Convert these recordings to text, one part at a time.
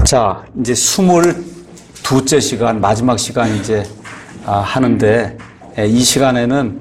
자, 이제 22째 시간, 마지막 시간 이제 하는데, 이 시간에는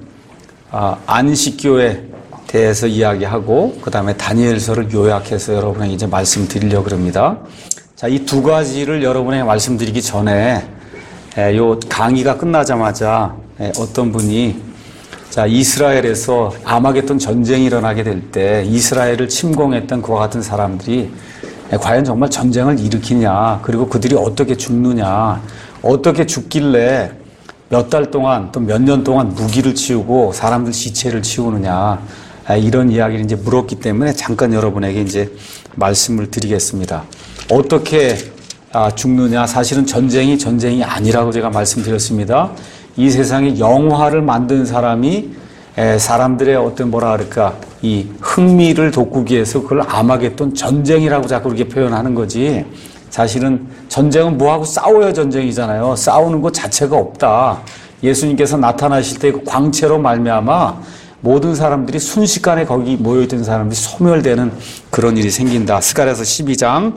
안식교에 대해서 이야기하고, 그 다음에 다니엘서를 요약해서 여러분에게 이제 말씀드리려고 합니다. 자, 이 두 가지를 여러분에게 말씀드리기 전에, 요 강의가 끝나자마자 어떤 분이, 자, 이스라엘에서 아마겟돈 전쟁이 일어나게 될 때 이스라엘을 침공했던 그와 같은 사람들이 과연 정말 전쟁을 일으키냐, 그리고 그들이 어떻게 죽느냐, 어떻게 죽길래 몇 달 동안 또 몇 년 동안 무기를 치우고 사람들 시체를 치우느냐, 이런 이야기를 이제 물었기 때문에 잠깐 여러분에게 이제 말씀을 드리겠습니다. 어떻게 죽느냐, 사실은 전쟁이 아니라고 제가 말씀드렸습니다. 이 세상에 영화를 만든 사람이 사람들의 어떤 이 흥미를 돋구기 위해서 그걸 아마겟돈 전쟁이라고 자꾸 그렇게 표현하는 거지. 사실은 전쟁은 뭐하고 싸워야 전쟁이잖아요. 싸우는 것 자체가 없다. 예수님께서 나타나실 때 그 광채로 말미암아 모든 사람들이 순식간에 거기 모여있던 사람들이 소멸되는 그런 일이 생긴다. 스가랴서 14장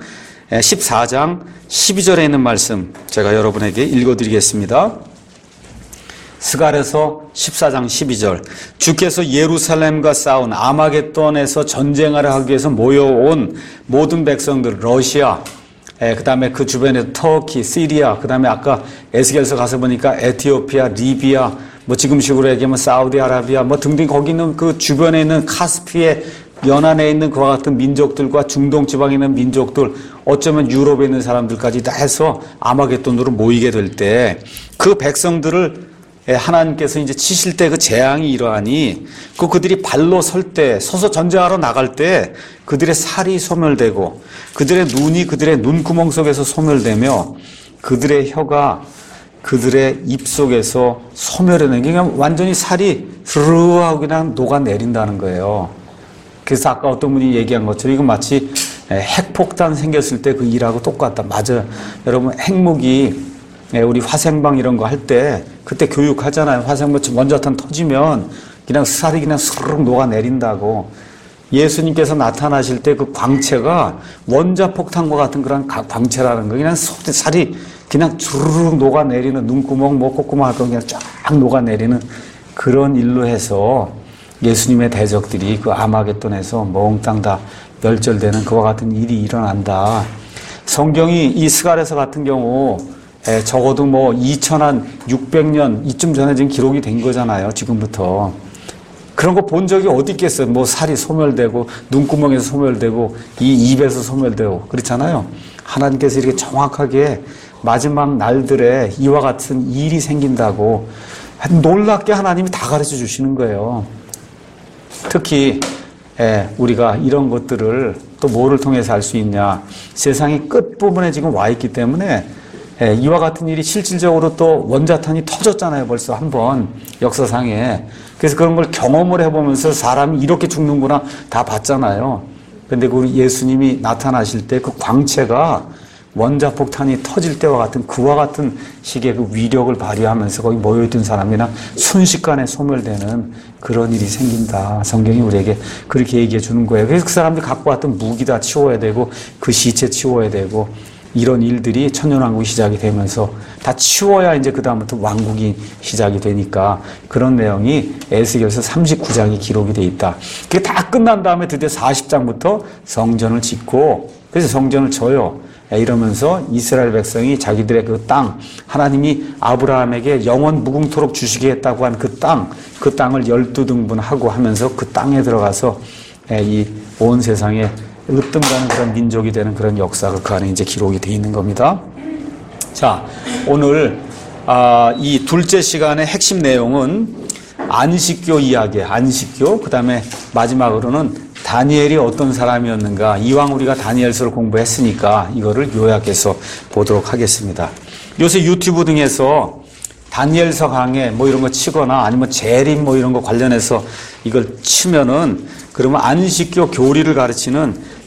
12절에 있는 말씀 제가 여러분에게 읽어드리겠습니다. 스가랴서 14장 12절. 주께서 예루살렘과 싸운 아마겟돈에서 전쟁하려 하기 위해서 모여온 모든 백성들, 러시아, 그 다음에 그 주변에 터키, 시리아, 그 다음에 아까 에스겔서 가서 보니까 에티오피아, 리비아, 지금식으로 얘기하면 사우디아라비아, 등등 거기 있는 그 주변에 있는 카스피의 연안에 있는 그와 같은 민족들과 중동 지방에 있는 민족들, 어쩌면 유럽에 있는 사람들까지 다 해서 아마겟돈으로 모이게 될 때 그 백성들을 하나님께서 이제 치실 때 그 재앙이 이러하니 그들이 발로 설 때, 서서 전쟁하러 나갈 때 그들의 살이 소멸되고 그들의 눈이 그들의 눈구멍 속에서 소멸되며 그들의 혀가 그들의 입 속에서 소멸되는 게 그냥 완전히 살이 스르르하고 그냥 녹아내린다는 거예요. 그래서 아까 어떤 분이 얘기한 것처럼 이건 마치 핵폭탄 생겼을 때 그 일하고 똑같다. 맞아요. 여러분, 핵무기 우리 화생방 이런 거 할 때 그때 교육하잖아요. 화생방 원자탄 터지면 그냥 살이 그냥 스르륵 녹아내린다고. 예수님께서 나타나실 때 그 광채가 원자폭탄과 같은 그런 광채라는 거. 그냥 살이 그냥 주르륵 녹아내리는 눈구멍, 콧구멍 할 거 그냥 쫙 녹아내리는 그런 일로 해서 예수님의 대적들이 그 아마겟돈에서 몽땅 다 멸절되는 그와 같은 일이 일어난다. 성경이 이 스가랴서 같은 경우 적어도 2600년 이쯤 전에 지금 기록이 된 거잖아요. 지금부터. 그런 거 본 적이 어디 있겠어요. 살이 소멸되고 눈구멍에서 소멸되고 이 입에서 소멸되고 그렇잖아요. 하나님께서 이렇게 정확하게 마지막 날들에 이와 같은 일이 생긴다고 놀랍게 하나님이 다 가르쳐 주시는 거예요. 특히 우리가 이런 것들을 또 뭐를 통해서 알 수 있냐. 세상의 끝부분에 지금 와 있기 때문에 이와 같은 일이 실질적으로 또 원자탄이 터졌잖아요. 벌써 한번 역사상에. 그래서 그런 걸 경험을 해보면서 사람이 이렇게 죽는구나 다 봤잖아요. 그런데 그 예수님이 나타나실 때 그 광채가 원자폭탄이 터질 때와 같은 그와 같은 식의 그 위력을 발휘하면서 거기 모여있던 사람이나 순식간에 소멸되는 그런 일이 생긴다. 성경이 우리에게 그렇게 얘기해 주는 거예요. 그래서 그 사람들이 갖고 왔던 무기 다 치워야 되고 그 시체 치워야 되고 이런 일들이 천년왕국이 시작이 되면서 다 치워야 이제 그다음부터 왕국이 시작이 되니까 그런 내용이 에스겔서 39장이 기록이 돼 있다. 그게 다 끝난 다음에 드디어 40장부터 성전을 짓고 그래서 성전을 져요. 이러면서 이스라엘 백성이 자기들의 그 땅, 하나님이 아브라함에게 영원 무궁토록 주시겠다고 한 그 땅을 12등분하고 하면서 그 땅에 들어가서 이 온 세상에 으뜸가는 그런 민족이 되는 그런 역사가 그 안에 이제 기록이 되어 있는 겁니다. 자, 오늘 이 둘째 시간의 핵심 내용은 안식교 이야기, 안식교, 그 다음에 마지막으로는 다니엘이 어떤 사람이었는가. 이왕 우리가 다니엘서를 공부했으니까 이거를 요약해서 보도록 하겠습니다. 요새 유튜브 등에서 다니엘서 강해 이런 거 치거나 아니면 재림 이런 거 관련해서 이걸 치면은 그러면 안식교 교리를 가르치는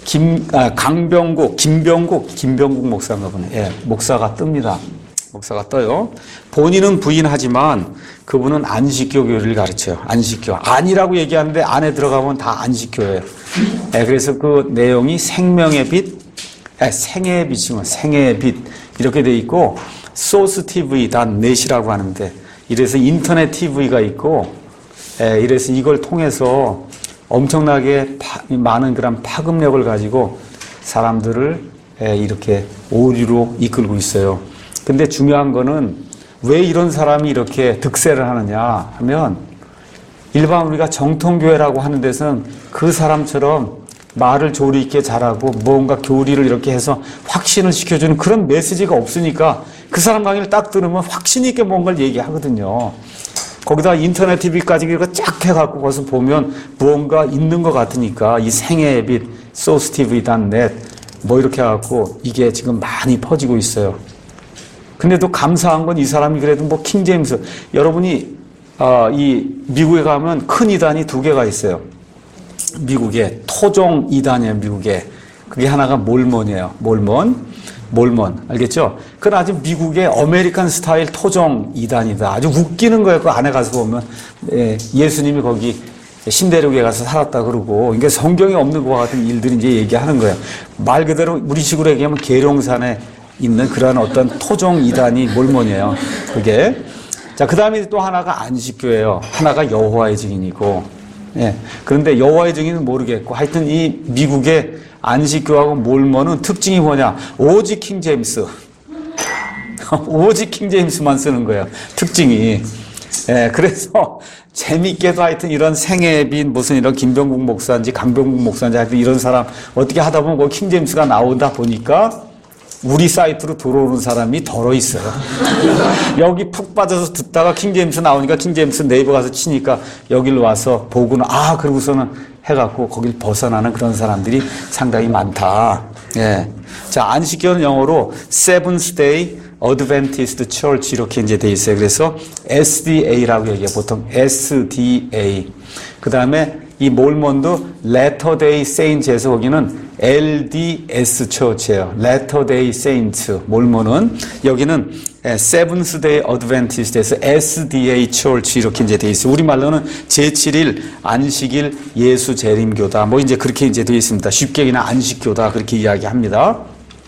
김병국 목사인가 보네. 목사가 뜹니다. 목사가 떠요. 본인은 부인하지만 그분은 안식교 교리를 가르쳐요. 안식교. 아니라고 얘기하는데 안에 들어가면 다 안식교예요. 그래서 그 내용이 생명의 빛, 생애의 빛이면 생애의 빛 이렇게 돼 있고 소스 TV.net이라고 하는데 이래서 인터넷 TV가 있고 이래서 이걸 통해서 엄청나게 많은 그런 파급력을 가지고 사람들을 이렇게 오류로 이끌고 있어요. 근데 중요한 거는 왜 이런 사람이 이렇게 득세를 하느냐 하면 일반 우리가 정통교회라고 하는 데서는 그 사람처럼 말을 조리 있게 잘하고 뭔가 교리를 이렇게 해서 확신을 시켜주는 그런 메시지가 없으니까 그 사람 강의를 딱 들으면 확신 있게 뭔가를 얘기하거든요. 거기다 인터넷 TV까지 이렇게 쫙 해갖고 거기서 보면 무언가 있는 것 같으니까 이 생애의 빛, sourcetv.net 뭐 이렇게 해갖고 이게 지금 많이 퍼지고 있어요. 근데 또 감사한 건 이 사람이 그래도 뭐 킹제임스 여러분이 이 미국에 가면 큰 이단이 두 개가 있어요. 미국에 토종 이단이에요. 미국에 그게 하나가 몰몬이에요. 몰몬 알겠죠? 그건 아주 미국의 아메리칸 스타일 토종 이단이다. 아주 웃기는 거예요. 그 안에 가서 보면 예수님이 거기 신대륙에 가서 살았다 그러고 이게 성경에 없는 것과 같은 일들이 이제 얘기하는 거예요. 말 그대로 우리식으로 얘기하면 계룡산에 있는 그런 어떤 토종 이단이 몰몬이에요. 그게 자, 그 다음에 또 하나가 안식교예요. 하나가 여호와의 증인이고, 그런데 여호와의 증인은 모르겠고, 하여튼 이 미국의 안식교하고 몰몬은 특징이 뭐냐? 오직 킹제임스. 오직 킹제임스만 쓰는 거예요. 특징이. 그래서 재밌게도 하여튼 이런 생애의 빛, 무슨 이런 김병국 목사인지 강병국 목사인지 하여튼 이런 사람 어떻게 하다 보면 그 킹제임스가 나오다 보니까 우리 사이트로 들어오는 사람이 덜어 있어요. 여기 푹 빠져서 듣다가 킹제임스 나오니까 킹제임스 네이버 가서 치니까 여길 와서 보고는 그러고서는 해갖고 거길 벗어나는 그런 사람들이 상당히 많다. 자, 안식교는 영어로 Seventh Day Adventist Church 이렇게 이제 돼 있어요. 그래서 SDA라고 얘기해요. 보통 SDA. 그 다음에 이 몰몬도 Latter Day Saints에서 거기는 LDS 처치예요. Latter Day Saints. 몰몬은 여기는 Seventh Day Adventist에서 SDA Church 이렇게 이제 돼 있어요. 우리말로는 제7일 안식일 예수 재림교다. 뭐 이제 그렇게 이제 돼 있습니다. 쉽게 그냥 안식교다 그렇게 이야기합니다.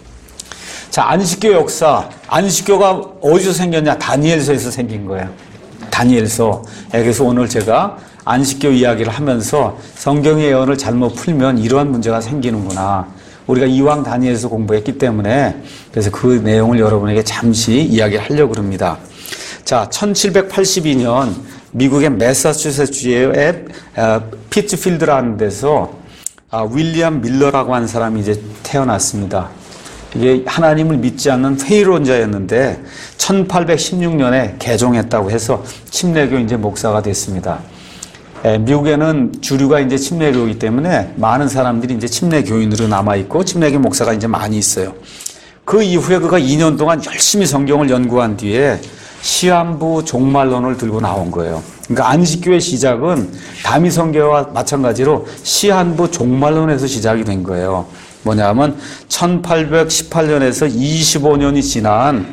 자, 안식교 역사. 안식교가 어디서 생겼냐? 다니엘서에서 생긴 거예요. 다니엘서. 그래서 오늘 제가 안식교 이야기를 하면서 성경의 예언을 잘못 풀면 이러한 문제가 생기는구나. 우리가 이왕 다니엘서 공부했기 때문에 그래서 그 내용을 여러분에게 잠시 이야기하려고 합니다. 자, 1782년 미국의 매사추세츠주의 피츠필드라는 데서 윌리엄 밀러라고 하는 사람이 이제 태어났습니다. 이게 하나님을 믿지 않는 회의론자였는데 1816년에 개종했다고 해서 침례교 이제 목사가 됐습니다. 미국에는 주류가 이제 침례교이기 때문에 많은 사람들이 이제 침례교인으로 남아있고 침례교 목사가 이제 많이 있어요. 그 이후에 그가 2년 동안 열심히 성경을 연구한 뒤에 시한부 종말론을 들고 나온 거예요. 그러니까 안식교의 시작은 다미성교와 마찬가지로 시한부 종말론에서 시작이 된 거예요. 뭐냐면 1818년에서 25년이 지난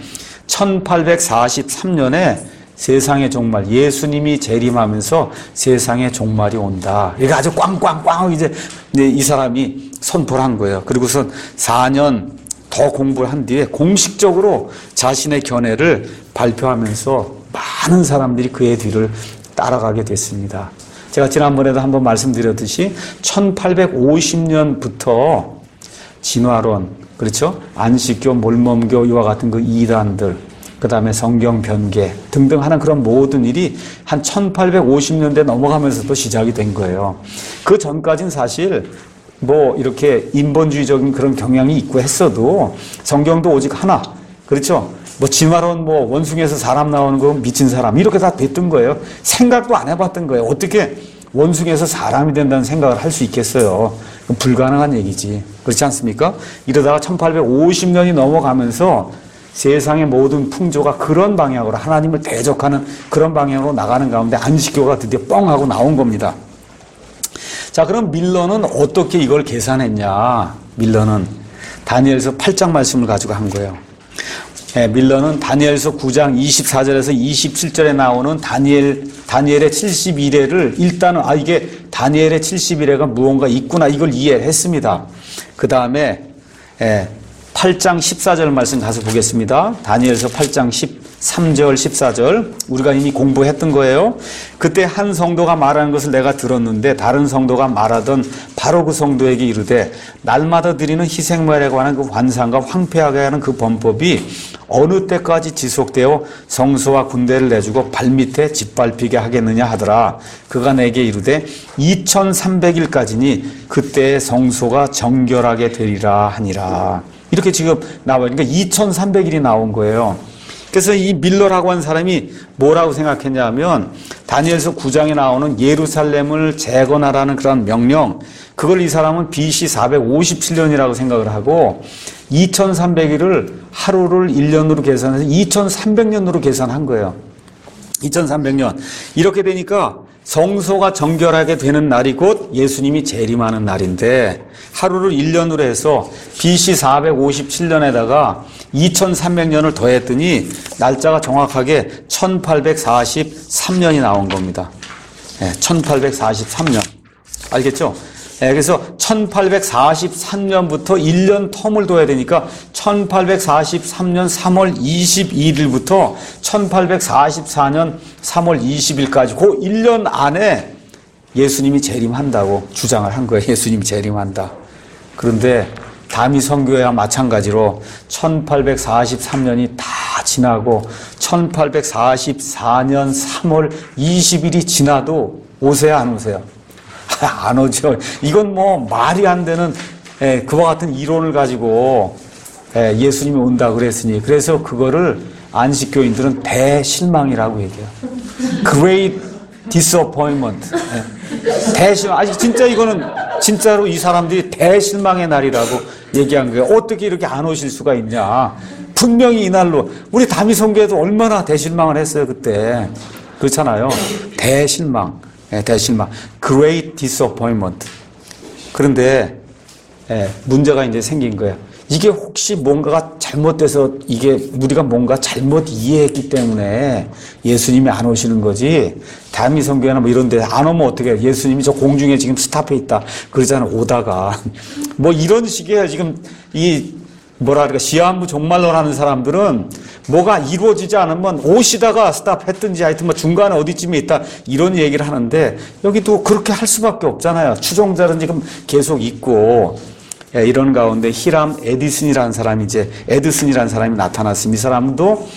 1843년에 세상의 종말, 예수님이 재림하면서 세상의 종말이 온다. 이게 아주 꽝꽝꽝 이제 이 사람이 선포를 한 거예요. 그리고선 4년 더 공부를 한 뒤에 공식적으로 자신의 견해를 발표하면서 많은 사람들이 그의 뒤를 따라가게 됐습니다. 제가 지난번에도 한번 말씀드렸듯이 1850년부터 진화론, 그렇죠? 안식교, 몰몬교 이와 같은 그 이단들, 그 다음에 성경 변개 등등 하는 그런 모든 일이 한 1850년대 넘어가면서도 시작이 된 거예요. 그 전까지는 사실 뭐 이렇게 인본주의적인 그런 경향이 있고 했어도 성경도 오직 하나, 그렇죠? 뭐 진화론 뭐 원숭이에서 사람 나오는 거 미친 사람 이렇게 다 됐던 거예요. 생각도 안 해봤던 거예요. 어떻게 원숭이에서 사람이 된다는 생각을 할 수 있겠어요? 불가능한 얘기지. 그렇지 않습니까? 이러다가 1850년이 넘어가면서 세상의 모든 풍조가 그런 방향으로 하나님을 대적하는 그런 방향으로 나가는 가운데 안식교가 드디어 뻥 하고 나온 겁니다. 자, 그럼 밀러는 어떻게 이걸 계산했냐? 밀러는 다니엘서 8장 말씀을 가지고 한 거예요. 밀러는 다니엘서 9장 24절에서 27절에 나오는 다니엘의 70일회를 일단은 이게 다니엘의 70일회가 무언가 있구나 이걸 이해했습니다. 그 다음에 8장 14절 말씀 가서 보겠습니다. 다니엘서 8장 13절 14절 우리가 이미 공부했던 거예요. 그때 한 성도가 말하는 것을 내가 들었는데 다른 성도가 말하던 바로 그 성도에게 이르되 날마다 드리는 희생물에 관한 그 환상과 황폐하게 하는 그 범법이 어느 때까지 지속되어 성소와 군대를 내주고 발밑에 짓밟히게 하겠느냐 하더라. 그가 내게 이르되 2300일까지니 그때의 성소가 정결하게 되리라 하니라. 이렇게 지금 나와요. 그러니까 2300일이 나온 거예요. 그래서 이 밀러라고 하는 사람이 뭐라고 생각했냐면 다니엘서 9장에 나오는 예루살렘을 재건하라는 그런 명령, 그걸 이 사람은 BC 457년이라고 생각을 하고 2300일을 하루를 1년으로 계산해서 2300년으로 계산한 거예요. 2300년. 이렇게 되니까 성소가 정결하게 되는 날이 곧 예수님이 재림하는 날인데 하루를 1년으로 해서 BC 457년에다가 2300년을 더했더니 날짜가 정확하게 1843년이 나온 겁니다. 1843년. 알겠죠? 그래서 1843년부터 1년 텀을 둬야 되니까 1843년 3월 22일부터 1844년 3월 20일까지 그 1년 안에 예수님이 재림한다고 주장을 한 거예요. 예수님이 재림한다. 그런데 다미 선교회와 마찬가지로 1843년이 다 지나고 1844년 3월 20일이 지나도 오세요, 안 오세요? 안 오죠. 이건 뭐 말이 안 되는 그와 같은 이론을 가지고 예수님이 온다 그랬으니 그래서 그거를 안식교인들은 대실망이라고 얘기해요. Great disappointment. 대실망. 아직 진짜 이거는 진짜로 이 사람들이 대실망의 날이라고 얘기한 거예요. 어떻게 이렇게 안 오실 수가 있냐. 분명히 이날로 우리 다미선교회도 얼마나 대실망을 했어요 그때. 그렇잖아요. 대실망. 대실망. Great disappointment. 그런데 문제가 이제 생긴 거예요. 이게 혹시 뭔가가 잘못돼서 이게 우리가 뭔가 잘못 이해했기 때문에 예수님이 안 오시는 거지. 다미선교회나 뭐 이런 데 안 오면 어떻게 해요? 예수님이 저 공중에 지금 스탑해 있다. 그러잖아요. 오다가. 뭐 이런 식의 지금 이 뭐랄까 시한부 종말론하는 사람들은 뭐가 이루어지지 않으면 오시다가 스탑했든지 하여튼 뭐 중간에 어디쯤에 있다 이런 얘기를 하는데 여기도 그렇게 할 수밖에 없잖아요. 추종자는 지금 계속 있고 이런 가운데 히람 에디슨이라는 사람이 에드슨이라는 사람이 나타났습니다. 이 사람도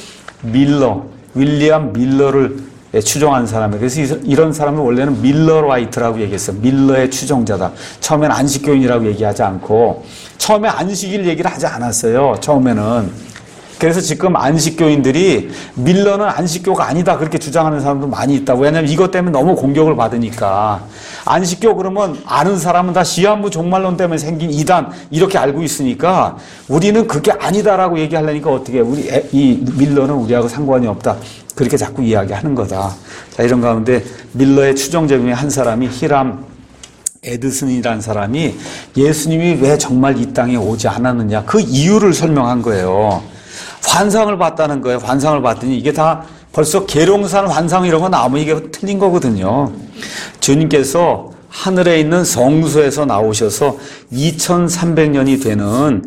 윌리엄 밀러를 추종한 사람이에요. 그래서 이런 사람은 원래는 밀러 라이트라고 얘기했어요. 밀러의 추종자다. 처음엔 안식교인이라고 얘기하지 않고 처음에 안식일 얘기를 하지 않았어요. 처음에는. 그래서 지금 안식교인들이 밀러는 안식교가 아니다 그렇게 주장하는 사람도 많이 있다고. 왜냐하면 이것 때문에 너무 공격을 받으니까. 안식교 그러면 아는 사람은 다 시한부 종말론 때문에 생긴 이단 이렇게 알고 있으니까 우리는 그게 아니다라고 얘기하려니까 어떻게 해. 이 밀러는 우리하고 상관이 없다. 그렇게 자꾸 이야기하는 거다. 자, 이런 가운데 밀러의 추종자 중에 한 사람이 히람 에드슨이라는 사람이 예수님이 왜 정말 이 땅에 오지 않았느냐 그 이유를 설명한 거예요. 환상을 봤다는 거예요. 환상을 봤더니 이게 다 벌써 계룡산 환상 이런 거 나오면 이게 틀린 거거든요. 주님께서 하늘에 있는 성소에서 나오셔서 2300년이 되는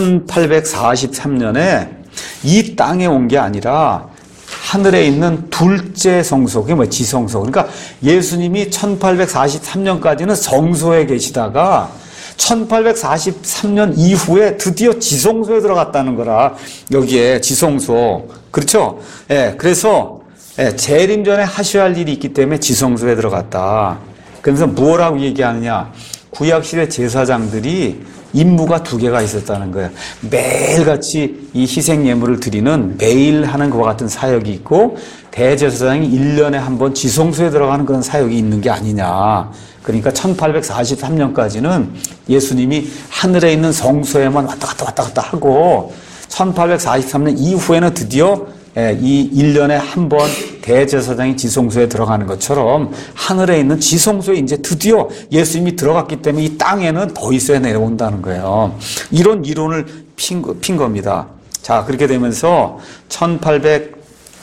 1843년에 이 땅에 온 게 아니라 하늘에 있는 둘째 성소, 그게 뭐 지성소. 그러니까 예수님이 1843년까지는 성소에 계시다가 1843년 이후에 드디어 지성소에 들어갔다는 거라. 여기에 지성소. 그렇죠? 그래서 재림 전에 하셔야 할 일이 있기 때문에 지성소에 들어갔다. 그래서 뭐라고 얘기하느냐? 구약시대 제사장들이 임무가 두 개가 있었다는 거예요. 매일같이 이 희생 예물을 드리는 매일 하는 것과 같은 사역이 있고 대제사장이 1년에 한 번 지성소에 들어가는 그런 사역이 있는 게 아니냐. 그러니까 1843년까지는 예수님이 하늘에 있는 성소에만 왔다 갔다 하고 1843년 이후에는 드디어 이 1년에 한 번 대제사장이 지성소에 들어가는 것처럼 하늘에 있는 지성소에 이제 드디어 예수님이 들어갔기 때문에 이 땅에는 더 있어야 내려온다는 거예요. 이런 이론을 핀 겁니다. 자, 그렇게 되면서 1884년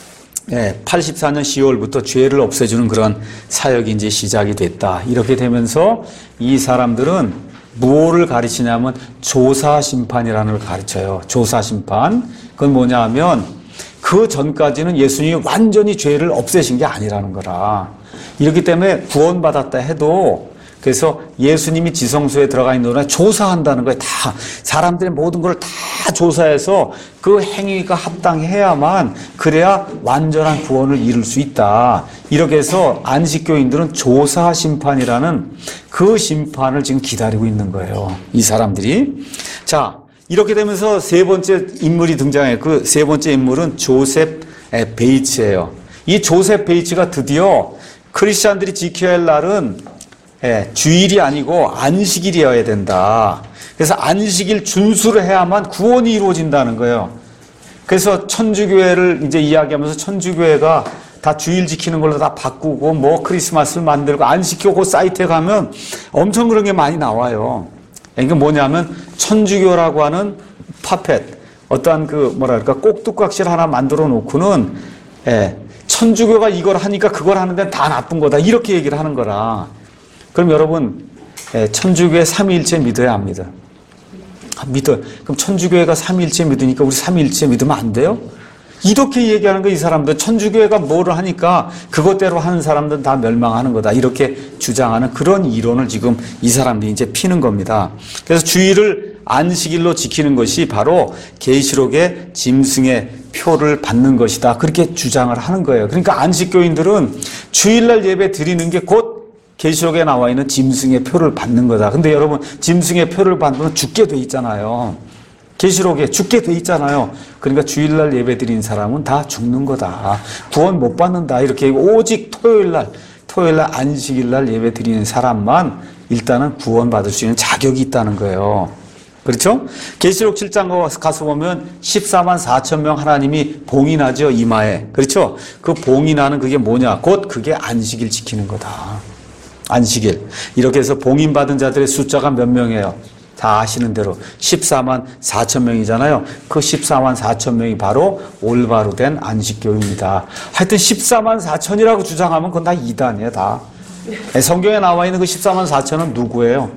10월부터 죄를 없애주는 그런 사역이 이제 시작이 됐다. 이렇게 되면서 이 사람들은 무엇을 가르치냐면 조사심판이라는 걸 가르쳐요. 조사심판. 그건 뭐냐 하면 그 전까지는 예수님이 완전히 죄를 없애신 게 아니라는 거라. 이렇기 때문에 구원받았다 해도 그래서 예수님이 지성소에 들어가 있는 동안에 조사한다는 거예요. 다 사람들의 모든 걸 다 조사해서 그 행위가 합당해야만 그래야 완전한 구원을 이룰 수 있다. 이렇게 해서 안식교인들은 조사 심판이라는 그 심판을 지금 기다리고 있는 거예요. 이 사람들이. 자, 이렇게 되면서 세 번째 인물이 등장해요. 그 세 번째 인물은 조셉 베이츠예요. 이 조셉 베이츠가 드디어 크리스찬들이 지켜야 할 날은 주일이 아니고 안식일이어야 된다. 그래서 안식일 준수를 해야만 구원이 이루어진다는 거예요. 그래서 천주교회를 이제 이야기하면서 천주교회가 다 주일 지키는 걸로 다 바꾸고 뭐 크리스마스를 만들고 안식교 그 사이트에 가면 엄청 그런 게 많이 나와요. 이게 뭐냐면 천주교라고 하는 파펫, 어떠한 그 뭐랄까 꼭두각시를 하나 만들어 놓고는 천주교가 이걸 하니까 그걸 하는데 다 나쁜 거다. 이렇게 얘기를 하는 거라. 그럼 여러분, 천주교의 삼위일체 믿어야 합니다. 믿어요. 그럼 천주교회가 삼위일체 믿으니까 우리 삼위일체 믿으면 안 돼요? 이렇게 얘기하는 거 이 사람들. 천주교회가 뭐를 하니까 그것대로 하는 사람들은 다 멸망하는 거다. 이렇게 주장하는 그런 이론을 지금 이 사람들이 이제 피는 겁니다. 그래서 주일을 안식일로 지키는 것이 바로 계시록의 짐승의 표를 받는 것이다. 그렇게 주장을 하는 거예요. 그러니까 안식교인들은 주일날 예배 드리는 게 곧 계시록에 나와 있는 짐승의 표를 받는 거다. 근데 여러분, 짐승의 표를 받으면 죽게 돼 있잖아요. 계시록에 죽게 돼 있잖아요. 그러니까 주일날 예배 드린 사람은 다 죽는 거다. 구원 못 받는다. 이렇게 오직 토요일날 안식일날 예배 드리는 사람만 일단은 구원 받을 수 있는 자격이 있다는 거예요. 그렇죠? 계시록 7장 가서 보면 14만 4천 명 하나님이 봉인하죠, 이마에. 그렇죠? 그 봉인하는 그게 뭐냐? 곧 그게 안식일 지키는 거다. 안식일. 이렇게 해서 봉인받은 자들의 숫자가 몇 명이에요? 다 아시는 대로 14만 4천 명이잖아요. 그 14만 4천 명이 바로 올바로 된 안식교입니다. 하여튼 14만 4천이라고 주장하면 그건 다 이단이에요, 다. 성경에 나와 있는 그 14만 4천은 누구예요?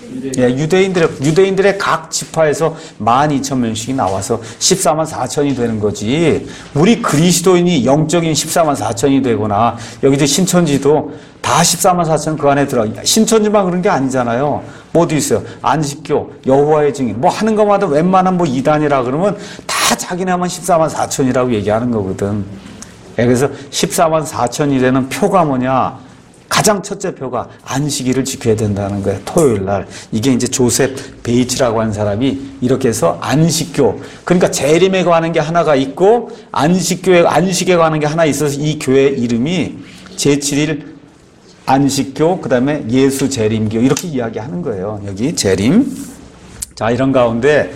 유대인들의 각 지파에서 12,000명씩이 나와서 14만 4천이 되는 거지. 우리 그리스도인이 영적인 14만 4천이 되거나 여기도 신천지도 다 14만 4천 그 안에 들어. 신천지만 그런 게 아니잖아요. 뭐도 있어요. 안식교, 여호와의 증인, 뭐 하는 것마다 웬만한 뭐 이단이라 그러면 다 자기네만 14만 4천이라고 얘기하는 거거든. 그래서 14만 4천이 되는 표가 뭐냐? 가장 첫째 표가 안식일을 지켜야 된다는 거예요. 토요일 날. 이게 이제 조셉 베이츠라고 하는 사람이 이렇게 해서 안식교. 그러니까 재림에 관한 게 하나가 있고 안식에 관한 게 하나 있어서 이 교회 이름이 제7일 안식교, 그 다음에 예수 재림교 이렇게 이야기하는 거예요. 여기 재림. 자, 이런 가운데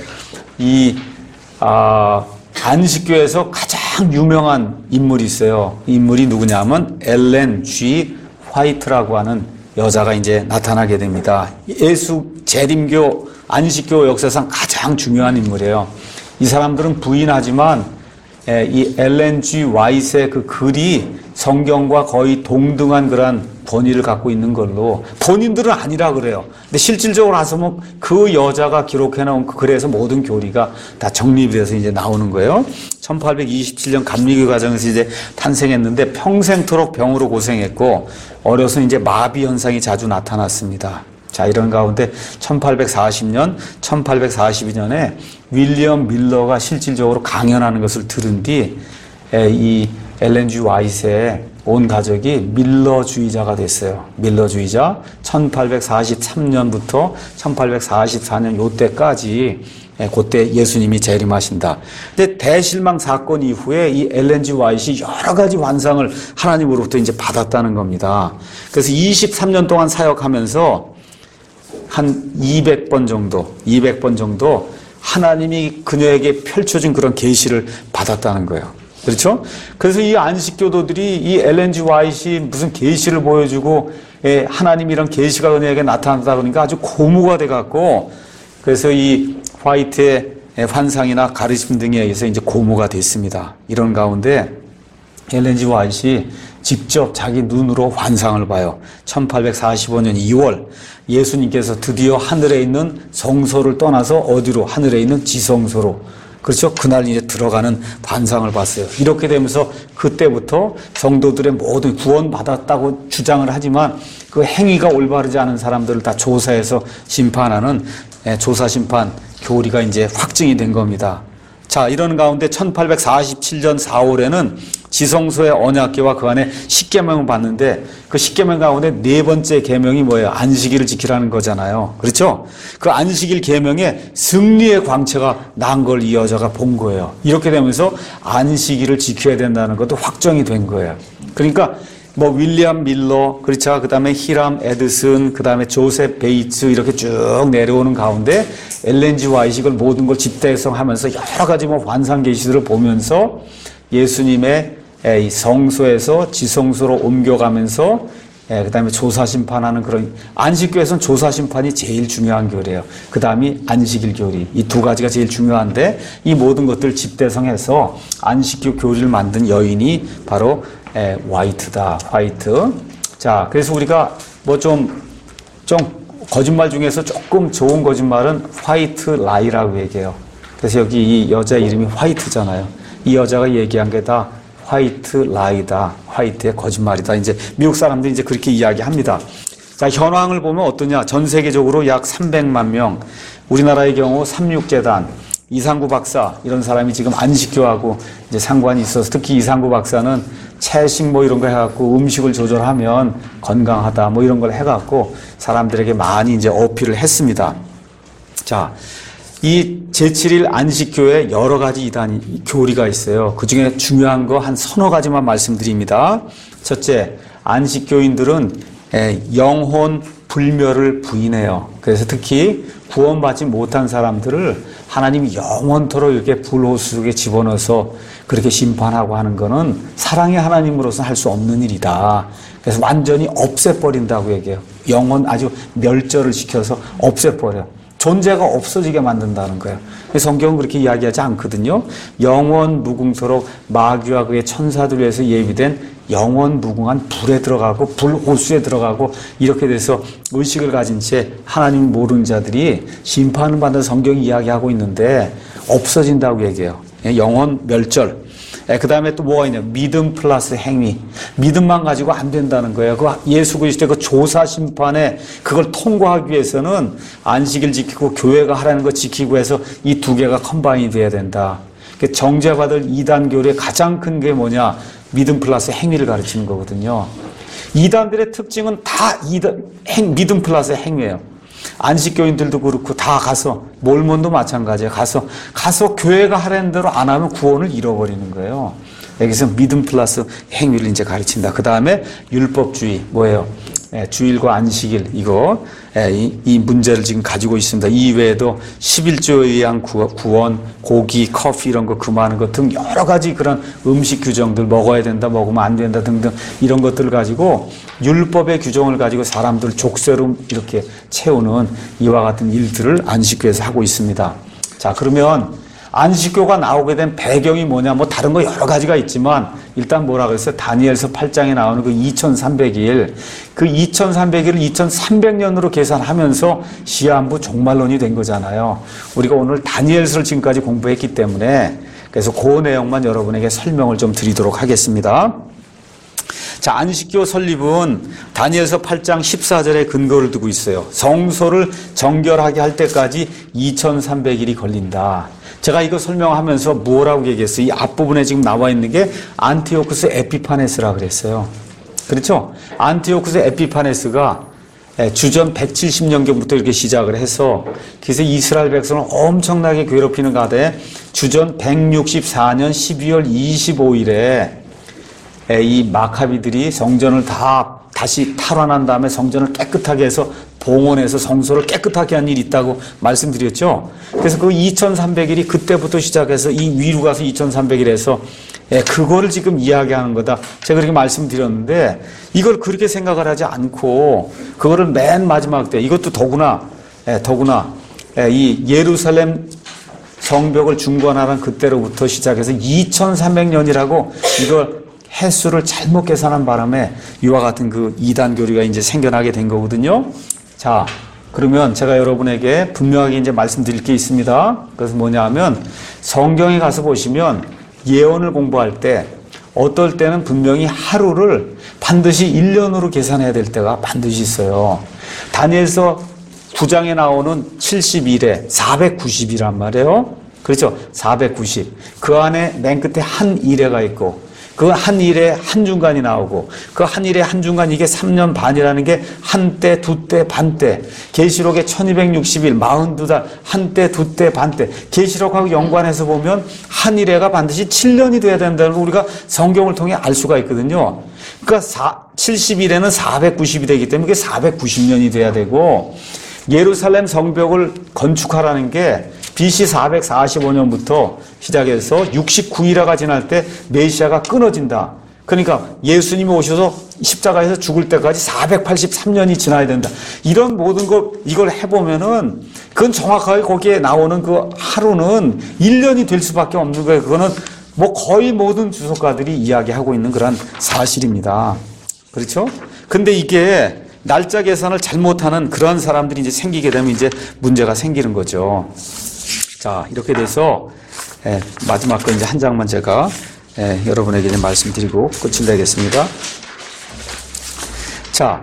안식교에서 가장 유명한 인물이 있어요. 이 인물이 누구냐면 엘렌 G. 화이트라고 하는 여자가 이제 나타나게 됩니다. 예수 재림교 안식교 역사상 가장 중요한 인물이에요. 이 사람들은 부인하지만 이 엘렌 G. 화이트의 그 글이 성경과 거의 동등한 그런 권위를 갖고 있는 걸로, 본인들은 아니라 그래요. 근데 실질적으로 나서면 그 여자가 기록해놓은 그 글에서 모든 교리가 다 정립이 돼서 이제 나오는 거예요. 1827년 감리교 과정에서 이제 탄생했는데 평생토록 병으로 고생했고 어려서 이제 마비 현상이 자주 나타났습니다. 자, 이런 가운데 1840년, 1842년에 윌리엄 밀러가 실질적으로 강연하는 것을 들은 뒤 이 엘렌 G. 화이트의 온 가족이 밀러주의자가 됐어요. 밀러주의자. 1843년부터 1844년 요때까지 그때 예수님이 재림하신다. 근데 대실망 사건 이후에 이 엘렌 G. 화이트이 여러 가지 환상을 하나님으로부터 이제 받았다는 겁니다. 그래서 23년 동안 사역하면서 한 200번 정도 하나님이 그녀에게 펼쳐준 그런 계시를 받았다는 거예요. 그렇죠? 그래서 이 안식교도들이 이 엘렌 G. 화이트이 무슨 계시를 보여주고 하나님 이런 계시가 그녀에게 나타난다 그러니까 아주 고무가 돼갖고 그래서 이 화이트의 환상이나 가르침 등에 의해서 이제 고무가 됐습니다. 이런 가운데 엘렌 G. 화이트이 직접 자기 눈으로 환상을 봐요. 1845년 2월 예수님께서 드디어 하늘에 있는 성소를 떠나서 어디로? 하늘에 있는 지성소로. 그렇죠? 그날 이제 들어가는 환상을 봤어요. 이렇게 되면서 그때부터 성도들의 모든 구원받았다고 주장을 하지만 그 행위가 올바르지 않은 사람들을 다 조사해서 심판하는 조사심판 교리가 이제 확증이 된 겁니다. 자, 이런 가운데 1847년 4월에는 지성소의 언약궤와 그 안에 십계명을 받는데 그 십계명 가운데 네 번째 계명이 뭐예요? 안식일을 지키라는 거잖아요. 그렇죠? 그 안식일 계명에 승리의 광채가 난 걸 이 여자가 본 거예요. 이렇게 되면서 안식일을 지켜야 된다는 것도 확정이 된 거예요. 그러니까 뭐 윌리엄 밀러, 그렇죠? 그다음에 히람 에드슨, 그다음에 조셉 베이츠 이렇게 쭉 내려오는 가운데 엘렌 G. 화이트가 이걸 모든 걸 집대성하면서 여러 가지 뭐 환상 계시들을 보면서 예수님의 이 성소에서 지성소로 옮겨가면서 그다음에 조사 심판하는 그런 안식교에서는 조사 심판이 제일 중요한 교리예요. 그다음이 안식일 교리. 이 두 가지가 제일 중요한데 이 모든 것들 집대성해서 안식교 교리를 만든 여인이 바로 화이트다. 화이트. 자, 그래서 우리가 뭐 좀 거짓말 중에서 조금 좋은 거짓말은 화이트 라이라고 얘기해요. 그래서 여기 이 여자 이름이 화이트잖아요. 이 여자가 얘기한 게 다 화이트 라이다. 화이트의 거짓말이다. 이제 미국 사람들이 이제 그렇게 이야기합니다. 자, 현황을 보면 어떠냐? 전 세계적으로 약 300만 명, 우리나라의 경우 삼육재단, 이상구 박사 이런 사람이 지금 안식교하고 이제 상관이 있어서 특히 이상구 박사는 채식 뭐 이런 거 해갖고 음식을 조절하면 건강하다 뭐 이런 걸 해갖고 사람들에게 많이 이제 어필을 했습니다. 자, 이 제7일 안식교에 여러 가지 이단 교리가 있어요. 그 중에 중요한 거 한 서너 가지만 말씀드립니다. 첫째, 안식교인들은 영혼 불멸을 부인해요. 그래서 특히 구원받지 못한 사람들을 하나님이 영원토록 이렇게 불호수 속에 집어넣어서 그렇게 심판하고 하는 거는 사랑의 하나님으로서는 할 수 없는 일이다. 그래서 완전히 없애버린다고 얘기해요. 영혼 아주 멸절을 시켜서 없애버려요. 존재가 없어지게 만든다는 거예요. 성경은 그렇게 이야기하지 않거든요. 영원 무궁토록 마귀와 그의 천사들 위해서 예비된 영원 무궁한 불에 들어가고 불호수에 들어가고 이렇게 돼서 의식을 가진 채 하나님 모르는 자들이 심판을 받는 성경이 이야기하고 있는데 없어진다고 얘기해요. 영원 멸절. 그 다음에 또 뭐가 있냐? 믿음 플러스 행위. 믿음만 가지고 안 된다는 거예요. 그 예수 그리스도의 그 조사 심판에 그걸 통과하기 위해서는 안식일 지키고 교회가 하라는 거 지키고 해서 이 두 개가 컴바인이 돼야 된다. 정죄받을 이단 교리의 가장 큰 게 뭐냐? 믿음 플러스 행위를 가르치는 거거든요. 이단들의 특징은 다 믿음 플러스 행위예요. 안식교인들도 그렇고 다 가서 몰몬도 마찬가지예요. 가서 교회가 하라는 대로 안 하면 구원을 잃어버리는 거예요. 여기서 믿음 플러스 행위를 이제 가르친다. 그 다음에 율법주의 뭐예요? 주일과 안식일 이거 이 문제를 지금 가지고 있습니다. 이 외에도 11조에 의한 구원, 고기, 커피 이런 거 금하는 것 등 여러 가지 그런 음식 규정들 먹어야 된다, 먹으면 안 된다 등등 이런 것들을 가지고 율법의 규정을 가지고 사람들 족쇄로 이렇게 채우는 이와 같은 일들을 안식교에서 하고 있습니다. 자, 그러면 안식교가 나오게 된 배경이 뭐냐? 뭐 다른 거 여러 가지가 있지만 일단 뭐라 그랬어요? 다니엘서 8장에 나오는 그 2300일. 그 2300일을 2300년으로 계산하면서 시한부 종말론이 된 거잖아요. 우리가 오늘 다니엘서를 지금까지 공부했기 때문에 그래서 그 내용만 여러분에게 설명을 좀 드리도록 하겠습니다. 자, 안식교 설립은 다니엘서 8장 14절에 근거를 두고 있어요. 성소를 정결하게 할 때까지 2300일이 걸린다. 제가 이거 설명하면서 뭐라고 얘기했어요? 이 앞부분에 지금 나와 있는 게 안티오쿠스 에피파네스라 그랬어요. 그렇죠? 안티오쿠스 에피파네스가 주전 170년경부터 이렇게 시작을 해서 그래서 이스라엘 백성을 엄청나게 괴롭히는 가운데 주전 164년 12월 25일에 이 마카비들이 성전을 다시 탈환한 다음에 성전을 깨끗하게 해서 봉헌해서 성소를 깨끗하게 한 일이 있다고 말씀드렸죠. 그래서 그 2300일이 그때부터 시작해서 이 위로 가서 2300일에서 그거를 지금 이야기하는 거다. 제가 그렇게 말씀드렸는데 이걸 그렇게 생각을 하지 않고 그거를 맨 마지막 때 이것도 더구나 이 예루살렘 성벽을 중건하는 그때로부터 시작해서 2300년이라고 이걸 횟수를 잘못 계산한 바람에 이와 같은 그 이단 교리가 이제 생겨나게 된 거거든요. 자, 그러면 제가 여러분에게 분명하게 이제 말씀드릴 게 있습니다. 그래서 뭐냐 하면 성경에 가서 보시면 예언을 공부할 때 어떨 때는 분명히 하루를 반드시 1년으로 계산해야 될 때가 반드시 있어요. 다니엘서 9장에 나오는 70일에 490이란 말이에요. 그렇죠? 490. 그 안에 맨 끝에 한 일회가 있고 그 한 일에 한 중간이 나오고 그 한 일에 한 중간 이게 3년 반이라는 게 한때, 두때, 반때. 계시록에 1260일, 42달, 한때, 두때, 반때. 계시록하고 연관해서 보면 한 일회가 반드시 7년이 돼야 된다는 걸 우리가 성경을 통해 알 수가 있거든요. 그러니까 70일에는 490이 되기 때문에 그게 490년이 돼야 되고 예루살렘 성벽을 건축하라는 게 BC 445년부터 시작해서 69일화가 지날 때 메시아가 끊어진다. 그러니까 예수님이 오셔서 십자가에서 죽을 때까지 483년이 지나야 된다. 이런 모든 이걸 해보면은 그건 정확하게 거기에 나오는 그 하루는 1년이 될 수밖에 없는 거예요. 그거는 뭐 거의 모든 주석가들이 이야기하고 있는 그런 사실입니다. 그렇죠? 근데 이게 날짜 계산을 잘못하는 그런 사람들이 이제 생기게 되면 이제 문제가 생기는 거죠. 자, 이렇게 돼서 마지막 거 이제 한 장만 제가 여러분에게 이제 말씀드리고 끝을 내겠습니다. 자,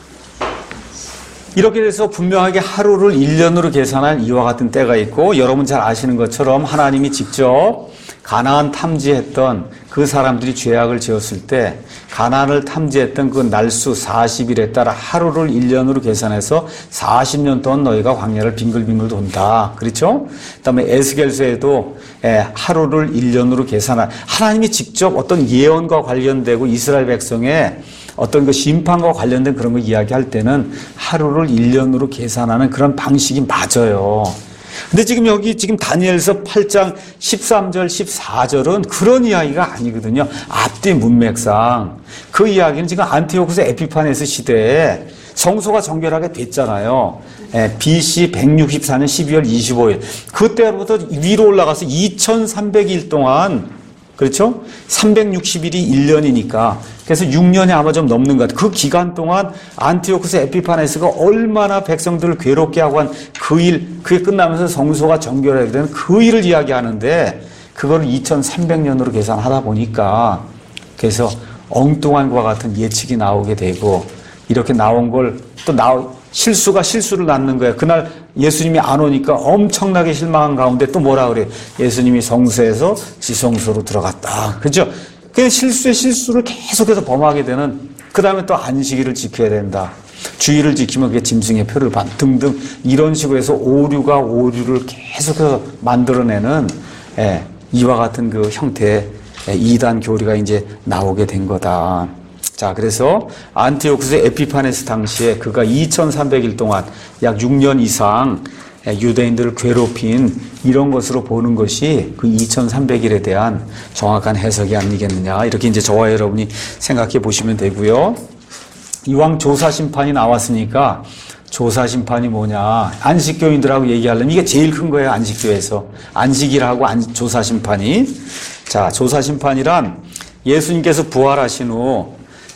이렇게 돼서 분명하게 하루를 1년으로 계산한 이와 같은 때가 있고 여러분 잘 아시는 것처럼 하나님이 직접 가나안 탐지했던 그 사람들이 죄악을 지었을 때 가나안을 탐지했던 그 날수 40일에 따라 하루를 1년으로 계산해서 40년 동안 너희가 광야를 빙글빙글 돈다. 그렇죠? 그다음에 에스겔서에도 하루를 1년으로 계산한 하나님이 직접 어떤 예언과 관련되고 이스라엘 백성의 어떤 그 심판과 관련된 그런 거 이야기할 때는 하루를 1년으로 계산하는 그런 방식이 맞아요. 근데 지금 다니엘서 8장 13절, 14절은 그런 이야기가 아니거든요. 앞뒤 문맥상. 그 이야기는 지금 안티오쿠스 에피파네스 시대에 성소가 정결하게 됐잖아요. BC 164년 12월 25일. 그때로부터 위로 올라가서 2300일 동안, 그렇죠? 360일이 1년이니까. 그래서 6년이 아마 좀 넘는 것 같아요. 그 기간 동안 안티오쿠스 에피파네스가 얼마나 백성들을 괴롭게 하고 한 그 일, 그게 끝나면서 성소가 정결하게 되는 그 일을 이야기하는데 그걸 2300년으로 계산하다 보니까 그래서 엉뚱한 것과 같은 예측이 나오게 되고 이렇게 나온 걸 또 실수가 실수를 낳는 거예요. 그날 예수님이 안 오니까 엄청나게 실망한 가운데 또 뭐라 그래요? 예수님이 성소에서 지성소로 들어갔다. 그렇죠? 그 실수에 실수를 계속해서 범하게 되는, 그 다음에 또 안식일을 지켜야 된다. 주의를 지키면 그게 짐승의 표를 받 등등 이런 식으로 해서 오류를 계속해서 만들어내는 이와 같은 그 형태의 이단 교리가 이제 나오게 된 거다. 자, 그래서 안티오쿠스 에피파네스 당시에 그가 2300일 동안 약 6년 이상 유대인들을 괴롭힌 이런 것으로 보는 것이 그 2300일에 대한 정확한 해석이 아니겠느냐. 이렇게 이제 저와 여러분이 생각해 보시면 되고요. 이왕 조사심판이 나왔으니까 조사심판이 뭐냐. 안식교인들하고 얘기하려면 이게 제일 큰 거예요. 안식교에서. 안식일하고 조사심판이. 자, 조사심판이란 예수님께서 부활하신 후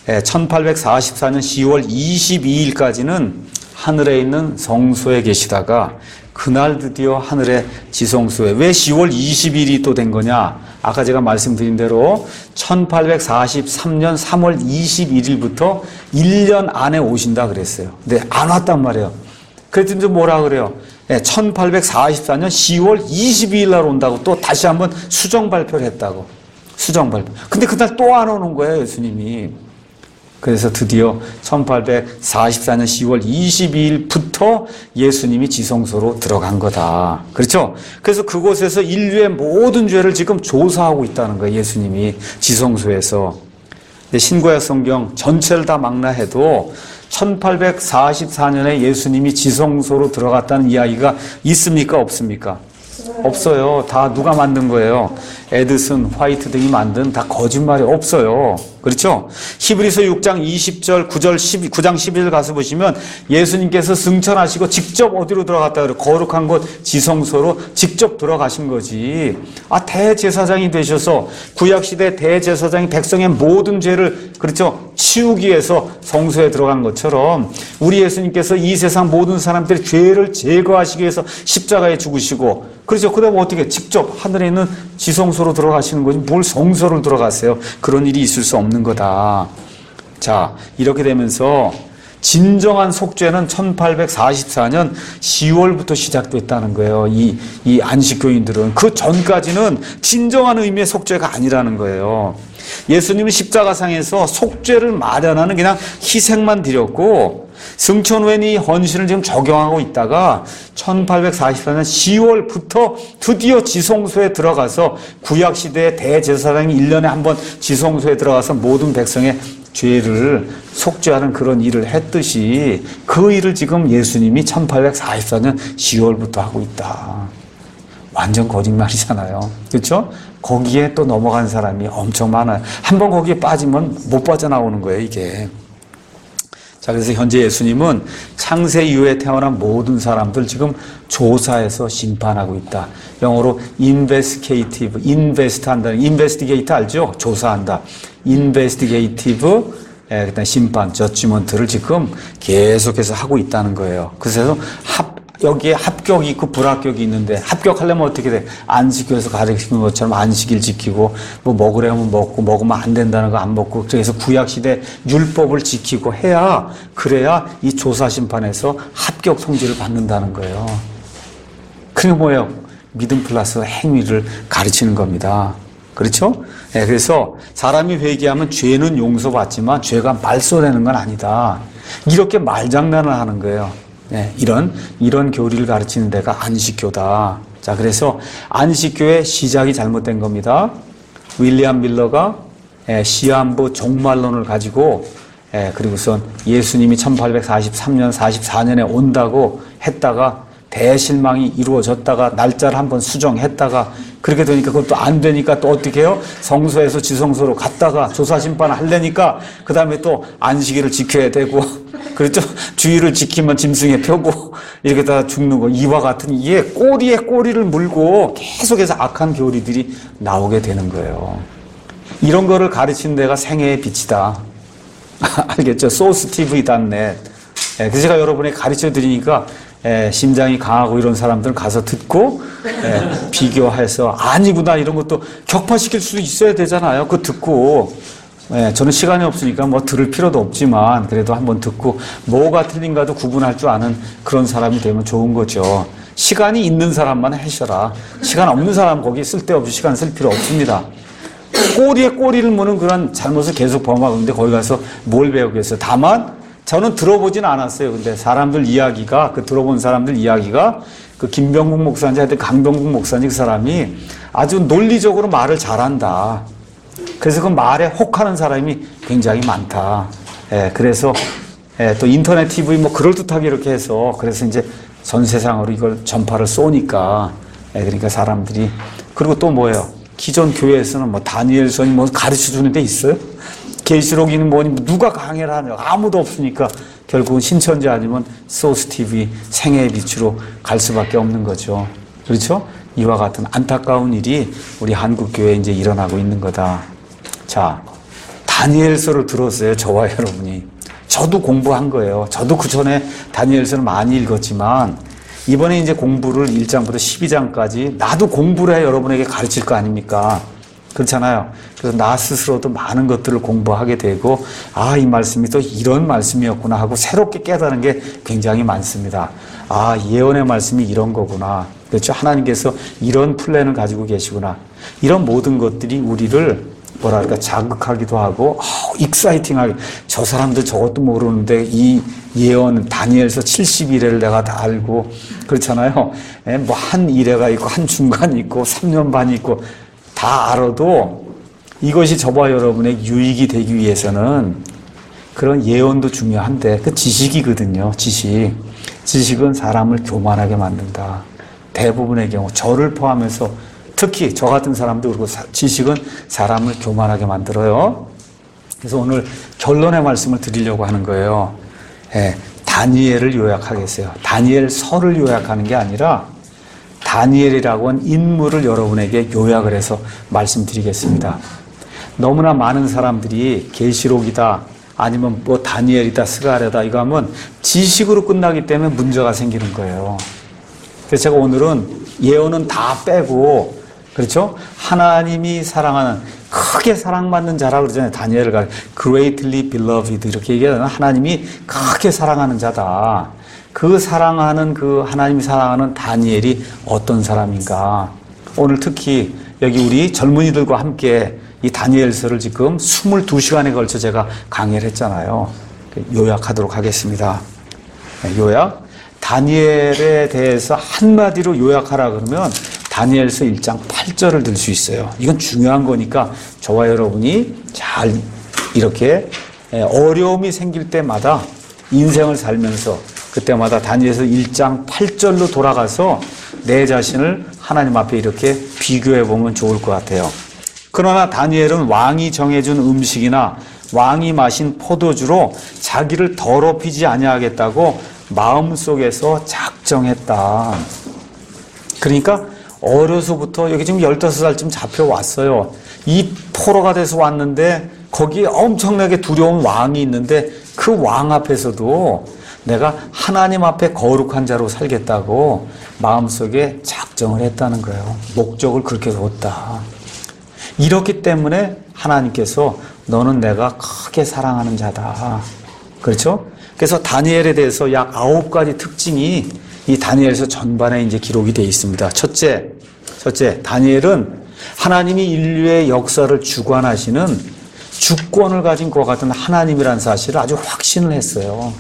1844년 10월 22일까지는 하늘에 있는 성소에 계시다가 그날 드디어 하늘의 지성소에, 왜 10월 20일이 또 된 거냐? 아까 제가 말씀드린 대로 1843년 3월 21일부터 1년 안에 오신다 그랬어요. 근데 안 왔단 말이에요. 그랬더니 또 뭐라 그래요? 1844년 10월 22일 날 온다고 또 다시 한번 수정 발표를 했다고. 수정 발표. 근데 그날 또 안 오는 거예요, 예수님이. 그래서 드디어 1844년 10월 22일부터 예수님이 지성소로 들어간 거다. 그렇죠? 그래서 그곳에서 인류의 모든 죄를 지금 조사하고 있다는 거예요, 예수님이 지성소에서. 근데 신구약 성경 전체를 다 망라해도 1844년에 예수님이 지성소로 들어갔다는 이야기가 있습니까? 없습니까? 없어요. 다 누가 만든 거예요? 에드슨, 화이트 등이 만든 다 거짓말이 없어요. 그렇죠? 히브리서 6장 20절, 9절, 9장 11절 가서 보시면 예수님께서 승천하시고 직접 어디로 들어갔다 그래요? 거룩한 곳 지성소로 직접 들어가신 거지. 대제사장이 되셔서 구약시대 대제사장이 백성의 모든 죄를 그렇죠? 치우기 위해서 성소에 들어간 것처럼 우리 예수님께서 이 세상 모든 사람들의 죄를 제거하시기 위해서 십자가에 죽으시고 그렇죠? 그 다음에 어떻게 직접 하늘에 있는 지성소로 들어가시는 거지 뭘 성소를 들어가세요? 그런 일이 있을 수 없는 거다. 자, 이렇게 되면서 진정한 속죄는 1844년 10월부터 시작됐다는 거예요. 이 안식교인들은. 그 전까지는 진정한 의미의 속죄가 아니라는 거예요. 예수님은 십자가상에서 속죄를 마련하는 그냥 희생만 드렸고 승천 후엔 이 헌신을 지금 적용하고 있다가 1844년 10월부터 드디어 지성소에 들어가서 구약시대의 대제사장이 1년에 한 번 지성소에 들어가서 모든 백성의 죄를 속죄하는 그런 일을 했듯이 그 일을 지금 예수님이 1844년 10월부터 하고 있다. 완전 거짓말이잖아요. 그렇죠? 거기에 또 넘어간 사람이 엄청 많아요. 한번 거기에 빠지면 못 빠져나오는 거예요, 이게. 자, 그래서 현재 예수님은 창세 이후에 태어난 모든 사람들 지금 조사해서 심판하고 있다. 영어로 investigative, invest 한다는, investigate 알죠? 조사한다. investigative, 그다음 심판, judgment를 지금 계속해서 하고 있다는 거예요. 그래서 여기에 합격이 있고 불합격이 있는데 합격하려면 어떻게 돼? 안식교에서 가르치는 것처럼 안식일 지키고 뭐 먹으려면 먹고 먹으면 안 된다는 거 안 먹고 그래서 구약시대 율법을 지키고 해야 그래야 이 조사심판에서 합격 성질을 받는다는 거예요. 그게 뭐예요? 믿음 플러스 행위를 가르치는 겁니다. 그렇죠? 네, 그래서 사람이 회개하면 죄는 용서받지만 죄가 말소되는 건 아니다. 이렇게 말장난을 하는 거예요. 네, 이런 교리를 가르치는 데가 안식교다. 자, 그래서 안식교의 시작이 잘못된 겁니다. 윌리엄 밀러가 시한부 종말론을 가지고 그리고선 예수님이 1843년, 44년에 온다고 했다가 대실망이 이루어졌다가 날짜를 한번 수정했다가 그렇게 되니까 그것도 안 되니까 또 어떻게 해요? 성소에서 지성소로 갔다가 조사심판을 하려니까 그 다음에 또 안식일을 지켜야 되고 그렇죠? 주의를 지키면 짐승에 펴고 이렇게 다 죽는 거. 이와 같은 이게 꼬리에 꼬리를 물고 계속해서 악한 교리들이 나오게 되는 거예요. 이런 거를 가르치는 데가 생애의 빛이다. 알겠죠? sourcetv.net. 그래서 제가 여러분에게 가르쳐 드리니까 심장이 강하고 이런 사람들은 가서 듣고 비교해서 아니구나 이런 것도 격파시킬 수 있어야 되잖아요. 그거 듣고 저는 시간이 없으니까 뭐 들을 필요도 없지만 그래도 한번 듣고 뭐가 틀린가도 구분할 줄 아는 그런 사람이 되면 좋은 거죠. 시간이 있는 사람만 하셔라. 시간 없는 사람 거기 쓸데없이 시간 쓸 필요 없습니다. 꼬리에 꼬리를 무는 그런 잘못을 계속 범하는데 거기 가서 뭘 배우겠어요. 다만 저는 들어보진 않았어요. 근데 사람들 이야기가, 들어본 사람들 이야기가, 김병국 목사인지 하여튼 강병국 목사인지 그 사람이 아주 논리적으로 말을 잘한다. 그래서 그 말에 혹하는 사람이 굉장히 많다. 그래서, 또 인터넷 TV 뭐 그럴듯하게 이렇게 해서, 그래서 이제 전 세상으로 이걸 전파를 쏘니까, 그러니까 사람들이, 그리고 또 뭐예요? 기존 교회에서는 뭐 다니엘서니 뭐 가르쳐 주는 데 있어요? 계시록이는 뭐니 누가 강해를 하냐 아무도 없으니까 결국은 신천지 아니면 소스TV 생애의 빛으로 갈 수밖에 없는 거죠. 그렇죠? 이와 같은 안타까운 일이 우리 한국교회에 이제 일어나고 있는 거다. 자, 다니엘서를 들었어요. 저와 여러분이. 저도 공부한 거예요. 저도 그 전에 다니엘서를 많이 읽었지만 이번에 이제 공부를 1장부터 12장까지 나도 공부를 해 여러분에게 가르칠 거 아닙니까? 그렇잖아요. 그래서 나 스스로도 많은 것들을 공부하게 되고 이 말씀이 또 이런 말씀이었구나 하고 새롭게 깨달은 게 굉장히 많습니다. 예언의 말씀이 이런 거구나. 그렇죠. 하나님께서 이런 플랜을 가지고 계시구나. 이런 모든 것들이 우리를 뭐랄까 자극하기도 하고 익사이팅하게 저 사람들 저것도 모르는데 이 예언 다니엘서 70일에를 내가 다 알고 그렇잖아요. 뭐 한 일회가 있고 한 중간이 있고 3년 반이 있고 다 알아도 이것이 저와 여러분의 유익이 되기 위해서는 그런 예언도 중요한데 그 지식이거든요. 지식은 사람을 교만하게 만든다. 대부분의 경우 저를 포함해서 특히 저 같은 사람도 그리고 지식은 사람을 교만하게 만들어요. 그래서 오늘 결론의 말씀을 드리려고 하는 거예요. 예, 다니엘을 요약하겠어요. 다니엘서를 요약하는 게 아니라 다니엘이라고 하는 인물을 여러분에게 요약을 해서 말씀드리겠습니다. 너무나 많은 사람들이 계시록이다 아니면 뭐 다니엘이다 스가랴다 이거 하면 지식으로 끝나기 때문에 문제가 생기는 거예요. 그래서 제가 오늘은 예언은 다 빼고 그렇죠? 하나님이 사랑하는 크게 사랑받는 자라 그러잖아요. 다니엘을 가리켜 greatly beloved 이렇게 얘기하잖아요. 하나님이 크게 사랑하는 자다. 그 사랑하는 그 하나님이 사랑하는 다니엘이 어떤 사람인가. 오늘 특히 여기 우리 젊은이들과 함께 이 다니엘서를 지금 22시간에 걸쳐 제가 강의를 했잖아요. 요약하도록 하겠습니다. 요약. 다니엘에 대해서 한마디로 요약하라 그러면 다니엘서 1장 8절을 들 수 있어요. 이건 중요한 거니까 저와 여러분이 잘 이렇게 어려움이 생길 때마다 인생을 살면서 그때마다 다니엘서 1장 8절로 돌아가서 내 자신을 하나님 앞에 이렇게 비교해 보면 좋을 것 같아요. 그러나 다니엘은 왕이 정해준 음식이나 왕이 마신 포도주로 자기를 더럽히지 아니하겠다고 마음속에서 작정했다. 그러니까 어려서부터 여기 지금 15살쯤 잡혀왔어요. 이 포로가 돼서 왔는데 거기에 엄청나게 두려운 왕이 있는데 그 왕 앞에서도 내가 하나님 앞에 거룩한 자로 살겠다고 마음속에 작정을 했다는 거예요. 목적을 그렇게 뒀다. 이렇기 때문에 하나님께서 너는 내가 크게 사랑하는 자다. 그렇죠? 그래서 다니엘에 대해서 약 9가지 특징이 이 다니엘서 전반에 이제 기록이 되어 있습니다. 첫째, 다니엘은 하나님이 인류의 역사를 주관하시는 주권을 가진 그와 같은 하나님이라는 사실을 아주 확신을 했어요.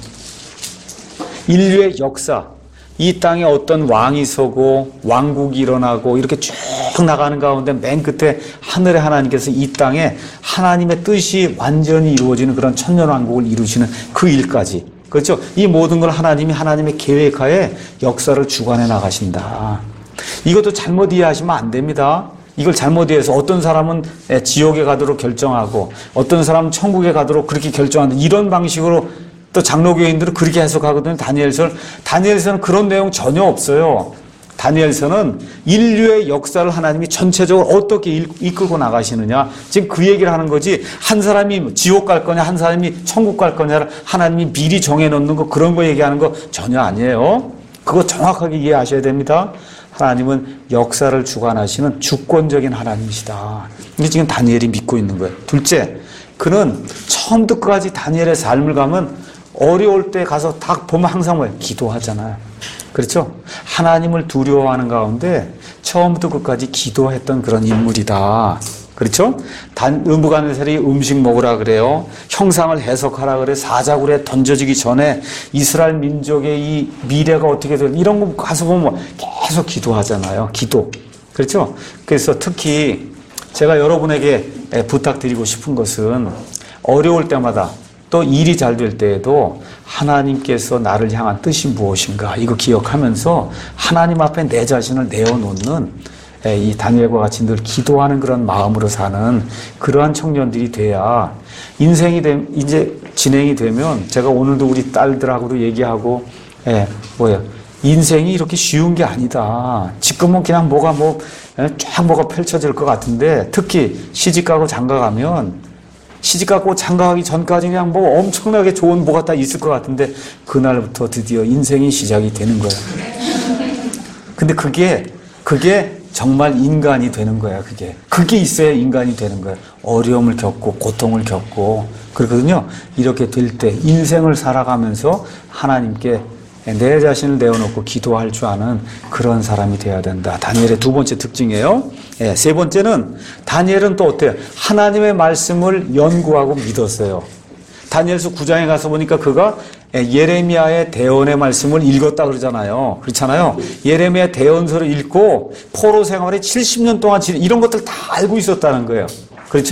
인류의 역사, 이 땅에 어떤 왕이 서고 왕국이 일어나고 이렇게 쭉 나가는 가운데 맨 끝에 하늘의 하나님께서 이 땅에 하나님의 뜻이 완전히 이루어지는 그런 천년왕국을 이루시는 그 일까지, 그렇죠? 이 모든 걸 하나님이 하나님의 계획하에 역사를 주관해 나가신다. 이것도 잘못 이해하시면 안 됩니다. 이걸 잘못 이해해서 어떤 사람은 지옥에 가도록 결정하고 어떤 사람은 천국에 가도록 그렇게 결정하는 이런 방식으로 또 장로교인들은 그렇게 해석하거든요. 다니엘서는 그런 내용 전혀 없어요. 다니엘서는 인류의 역사를 하나님이 전체적으로 어떻게 이끌고 나가시느냐, 지금 그 얘기를 하는 거지, 한 사람이 지옥 갈 거냐 한 사람이 천국 갈 거냐를 하나님이 미리 정해놓는 거, 그런 거 얘기하는 거 전혀 아니에요. 그거 정확하게 이해하셔야 됩니다. 하나님은 역사를 주관하시는 주권적인 하나님이시다. 이게 지금 다니엘이 믿고 있는 거예요. 둘째, 그는 처음부터 끝까지 다니엘의 삶을 가면 어려울 때 가서 딱 보면 항상 뭐예요? 기도하잖아요. 그렇죠? 하나님을 두려워하는 가운데 처음부터 끝까지 기도했던 그런 인물이다. 그렇죠? 느부갓네살이 음식 먹으라 그래요. 형상을 해석하라 그래. 사자굴에 던져지기 전에 이스라엘 민족의 이 미래가 어떻게 될지 이런 거 가서 보면 계속 기도하잖아요. 기도. 그렇죠? 그래서 특히 제가 여러분에게 부탁드리고 싶은 것은 어려울 때마다 또 일이 잘 될 때에도 하나님께서 나를 향한 뜻이 무엇인가 이거 기억하면서 하나님 앞에 내 자신을 내어놓는 이 다니엘과 같이 늘 기도하는 그런 마음으로 사는 그러한 청년들이 돼야 인생이 이제 진행이 되면, 제가 오늘도 우리 딸들하고도 얘기하고 인생이 이렇게 쉬운 게 아니다. 지금은 그냥 쫙 뭐가 펼쳐질 것 같은데, 특히 시집가고 장가가면 시집가고 장가가기 전까지 그냥 뭐 엄청나게 좋은 뭐가 다 있을 것 같은데 그날부터 드디어 인생이 시작이 되는 거예요. 근데 그게 정말 인간이 되는 거야. 그게 있어야 인간이 되는 거야. 어려움을 겪고 고통을 겪고 그렇거든요. 이렇게 될 때 인생을 살아가면서 하나님께 내 자신을 내어놓고 기도할 줄 아는 그런 사람이 되어야 된다. 다니엘의 두 번째 특징이에요. 세 번째는 다니엘은 또 어때요? 하나님의 말씀을 연구하고 믿었어요. 다니엘서 9장에 가서 보니까 그가 예레미야의 대언의 말씀을 읽었다 그러잖아요. 그렇잖아요. 예레미야 대언서를 읽고 포로 생활에 70년 동안 이런 것들 다 알고 있었다는 거예요. 그렇죠?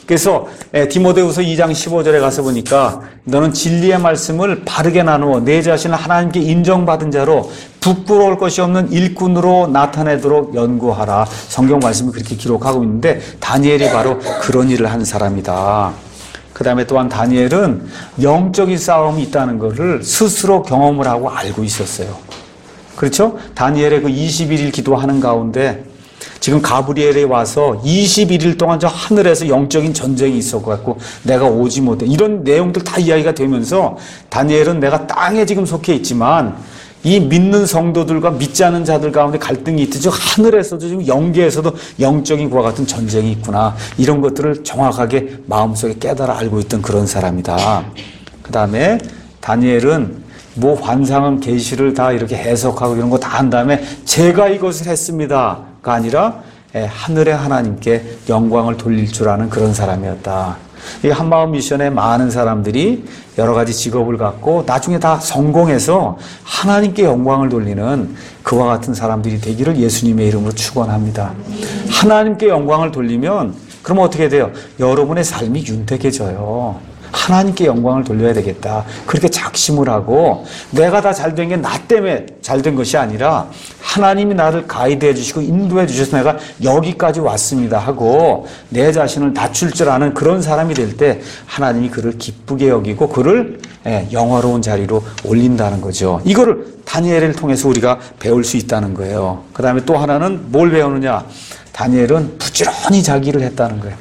그래서 디모데후서 2장 15절에 가서 보니까 너는 진리의 말씀을 바르게 나누어 내 자신을 하나님께 인정받은 자로 부끄러울 것이 없는 일꾼으로 나타내도록 연구하라. 성경 말씀이 그렇게 기록하고 있는데 다니엘이 바로 그런 일을 한 사람이다. 그 다음에 또한 다니엘은 영적인 싸움이 있다는 것을 스스로 경험을 하고 알고 있었어요. 그렇죠? 다니엘의 그 21일 기도하는 가운데 지금 가브리엘이 와서 21일 동안 저 하늘에서 영적인 전쟁이 있었고 내가 오지 못해. 이런 내용들 다 이야기가 되면서 다니엘은 내가 땅에 지금 속해 있지만 이 믿는 성도들과 믿지 않은 자들 가운데 갈등이 있듯이 하늘에서도 지금 영계에서도 영적인 그와 같은 전쟁이 있구나. 이런 것들을 정확하게 마음속에 깨달아 알고 있던 그런 사람이다. 그 다음에 다니엘은 뭐 환상은 계시를 다 이렇게 해석하고 이런 거 다 한 다음에 제가 이것을 했습니다가 아니라 하늘의 하나님께 영광을 돌릴 줄 아는 그런 사람이었다. 이 한마음 미션에 많은 사람들이 여러 가지 직업을 갖고 나중에 다 성공해서 하나님께 영광을 돌리는 그와 같은 사람들이 되기를 예수님의 이름으로 축원합니다. 하나님께 영광을 돌리면 그러면 어떻게 돼요? 여러분의 삶이 윤택해져요. 하나님께 영광을 돌려야 되겠다. 그렇게 작심을 하고 내가 다 잘된 게 나 때문에 잘된 것이 아니라 하나님이 나를 가이드해 주시고 인도해 주셔서 내가 여기까지 왔습니다 하고 내 자신을 낮출 줄 아는 그런 사람이 될 때 하나님이 그를 기쁘게 여기고 그를 영화로운 자리로 올린다는 거죠. 이거를 다니엘을 통해서 우리가 배울 수 있다는 거예요. 그 다음에 또 하나는 뭘 배우느냐. 다니엘은 부지런히 자기를 했다는 거예요.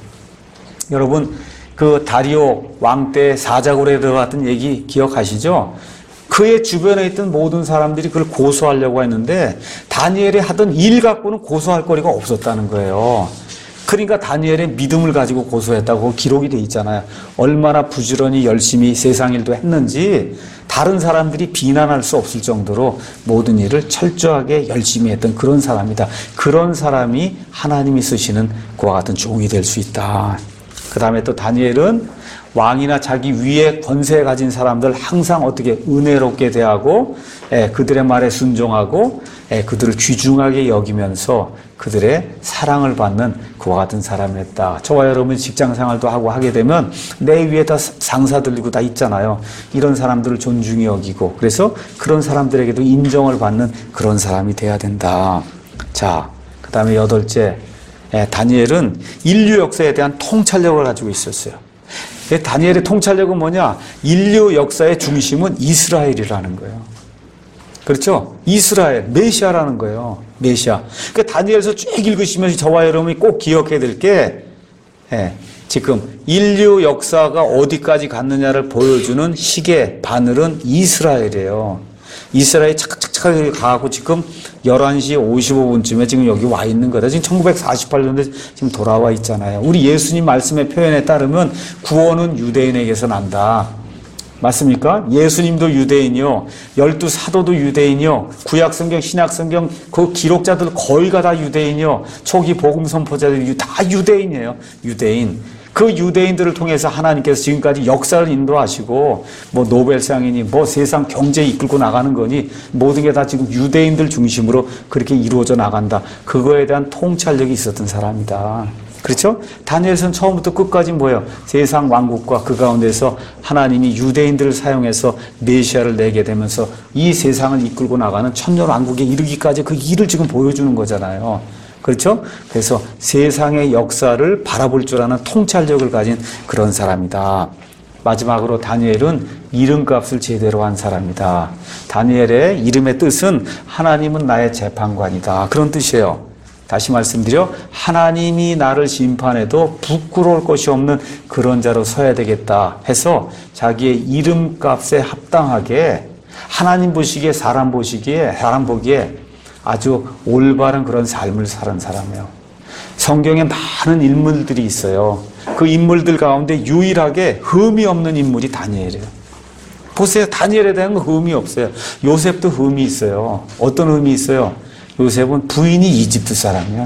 여러분 그 다리오 왕 때 사자굴에 들어갔던 얘기 기억하시죠? 그의 주변에 있던 모든 사람들이 그걸 고소하려고 했는데 다니엘이 하던 일 갖고는 고소할 거리가 없었다는 거예요. 그러니까 다니엘의 믿음을 가지고 고소했다고 기록이 돼 있잖아요. 얼마나 부지런히 열심히 세상 일도 했는지 다른 사람들이 비난할 수 없을 정도로 모든 일을 철저하게 열심히 했던 그런 사람이다. 그런 사람이 하나님이 쓰시는 그와 같은 종이 될 수 있다. 그 다음에 또 다니엘은 왕이나 자기 위에 권세 가진 사람들 항상 어떻게 은혜롭게 대하고 그들의 말에 순종하고 그들을 귀중하게 여기면서 그들의 사랑을 받는 그와 같은 사람이었다. 저와 여러분 직장 생활도 하고 하게 되면 내 위에 다 상사들이고 다 있잖아요. 이런 사람들을 존중히 여기고 그래서 그런 사람들에게도 인정을 받는 그런 사람이 돼야 된다. 자, 그 다음에 8째. 다니엘은 인류 역사에 대한 통찰력을 가지고 있었어요. 다니엘의 통찰력은 뭐냐? 인류 역사의 중심은 이스라엘이라는 거예요. 그렇죠? 이스라엘, 메시아라는 거예요. 메시아. 그러니까 다니엘서 쭉 읽으시면서 저와 여러분이 꼭 기억해야 될 게 지금 인류 역사가 어디까지 갔느냐를 보여주는 시계, 바늘은 이스라엘이에요. 이스라엘이 착착착하게 가고 지금 11시 55분쯤에 지금 여기 와 있는 거다. 지금 1948년도에 지금 돌아와 있잖아요. 우리 예수님 말씀의 표현에 따르면 구원은 유대인에게서 난다. 맞습니까? 예수님도 유대인이요. 12사도도 유대인이요. 구약성경, 신약성경 그 기록자들 거의가 다 유대인이요. 초기 복음 선포자들이 다 유대인이에요. 유대인. 그 유대인들을 통해서 하나님께서 지금까지 역사를 인도하시고 뭐 노벨상이니 뭐 세상 경제 이끌고 나가는 거니 모든 게 다 지금 유대인들 중심으로 그렇게 이루어져 나간다. 그거에 대한 통찰력이 있었던 사람이다. 그렇죠? 다니엘서는 처음부터 끝까지 뭐예요? 세상 왕국과 그 가운데서 하나님이 유대인들을 사용해서 메시아를 내게 되면서 이 세상을 이끌고 나가는 천년 왕국에 이르기까지 그 일을 지금 보여주는 거잖아요. 그렇죠? 그래서 세상의 역사를 바라볼 줄 아는 통찰력을 가진 그런 사람이다. 마지막으로 다니엘은 이름값을 제대로 한 사람이다. 다니엘의 이름의 뜻은 하나님은 나의 재판관이다. 그런 뜻이에요. 다시 말씀드려 하나님이 나를 심판해도 부끄러울 것이 없는 그런 자로 서야 되겠다 해서 자기의 이름값에 합당하게 하나님 보시기에 사람 보기에 아주 올바른 그런 삶을 사는 사람이에요. 성경에 많은 인물들이 있어요. 그 인물들 가운데 유일하게 흠이 없는 인물이 다니엘이에요. 보세요. 다니엘에 대한 흠이 없어요. 요셉도 흠이 있어요. 어떤 흠이 있어요? 요셉은 부인이 이집트 사람이야.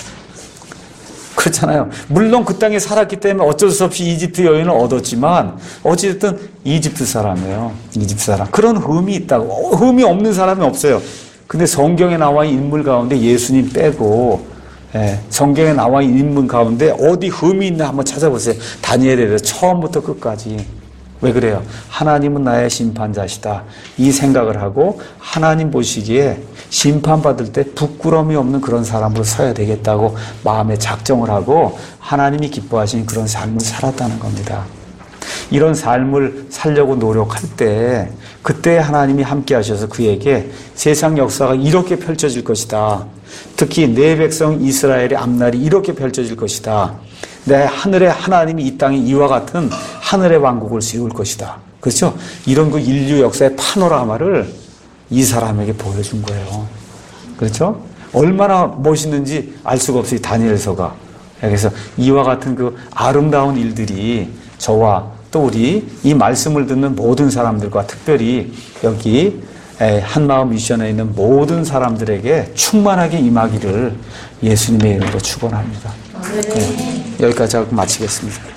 그렇잖아요. 물론 그 땅에 살았기 때문에 어쩔 수 없이 이집트 여인을 얻었지만 어쨌든 이집트 사람이에요. 이집트 사람. 그런 흠이 있다고. 흠이 없는 사람이 없어요. 근데 성경에 나와 있는 인물 가운데 예수님 빼고 성경에 나와 있는 인물 가운데 어디 흠이 있나 한번 찾아보세요. 다니엘에서 처음부터 끝까지. 왜 그래요? 하나님은 나의 심판자시다. 이 생각을 하고 하나님 보시기에 심판받을 때 부끄러움이 없는 그런 사람으로 서야 되겠다고 마음에 작정을 하고 하나님이 기뻐하시는 그런 삶을 살았다는 겁니다. 이런 삶을 살려고 노력할 때 그때 하나님이 함께 하셔서 그에게 세상 역사가 이렇게 펼쳐질 것이다. 특히 내 백성 이스라엘의 앞날이 이렇게 펼쳐질 것이다. 내 하늘의 하나님이 이 땅에 이와 같은 하늘의 왕국을 세울 것이다. 그렇죠? 이런 그 인류 역사의 파노라마를 이 사람에게 보여준 거예요. 그렇죠? 얼마나 멋있는지 알 수가 없어요. 다니엘서가. 그래서 이와 같은 그 아름다운 일들이 저와 또 우리 이 말씀을 듣는 모든 사람들과 특별히 여기 한마음 미션에 있는 모든 사람들에게 충만하게 임하기를 예수님의 이름으로 축원합니다. 네, 여기까지 하고 마치겠습니다.